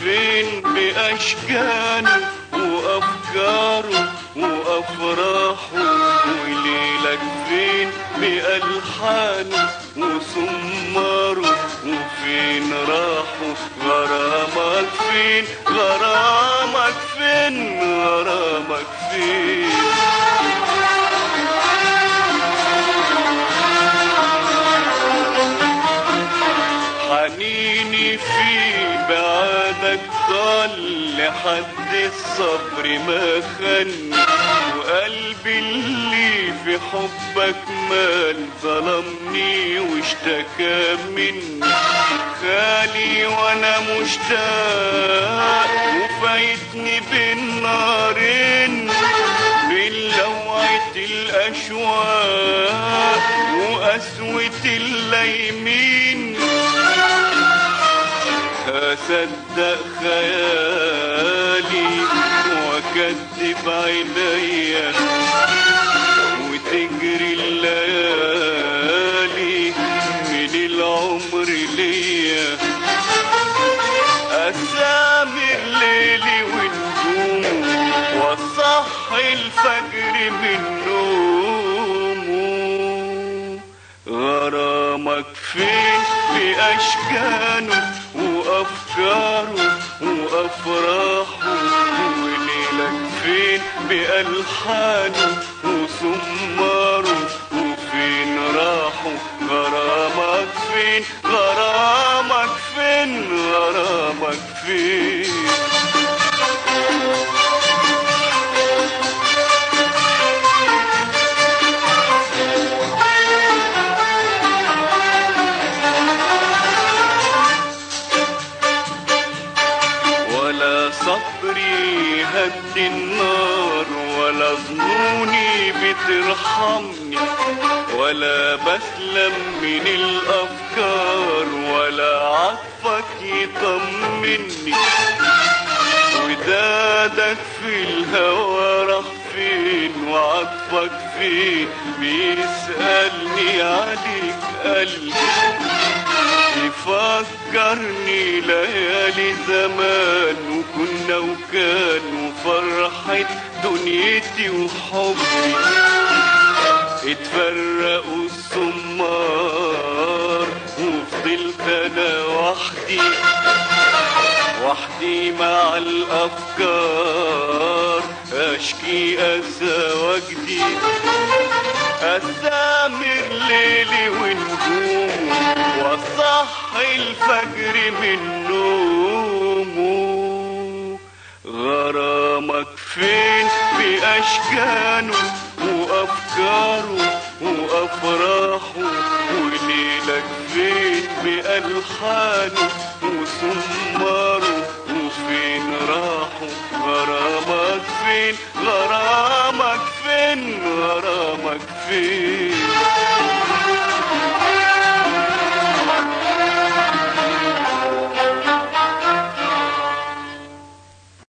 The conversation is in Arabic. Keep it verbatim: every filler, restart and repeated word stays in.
فين بأشجانه وأفكاره وأفراحه، وليلك فين بألحانه وسماره، وفين راحوا غرامك فين غرامك فين غرامك فين. حنيني في بعدك ضل لحد الصبر ما خني، وقلبي اللي في حبك مال ظلمني واشتكى مني، خالي وانا مشتاق وفايتني بين نارين، من لوعة الاشواق وقسوة الليمين، أصدق خيالي وأكذب عينيا وتجري الليالي من العمر ليا، أسامر ليلي ونجوم وصحي الفجر من نومه. غرامك فين بأشجانه وأفكاره وأفراحه، وليلك فين بألحانه وسماره، وفين راحوا غرامك فين غرامك فين غرامك فين. صبري هد النار ولا ظنوني بترحمني، ولا بسلم من الأفكار ولا عطفك يطمني، ودادك في الهوى راح فين وعطفك فين، بيسألني عليك قلبي يفكرني ليالي زمان، وكنا وكان وفرحة دنيتي وحبي، اتفرقوا السمار وفضلت انا وحدي وحدي مع الافكار، اشكي اسى وجدي، أسامر ليلي ونجوم وصحي الفجر من نومه. غرامك فين بأشجانه وأفكاره وأفراحه، وليلك فين بألحانه وسماره،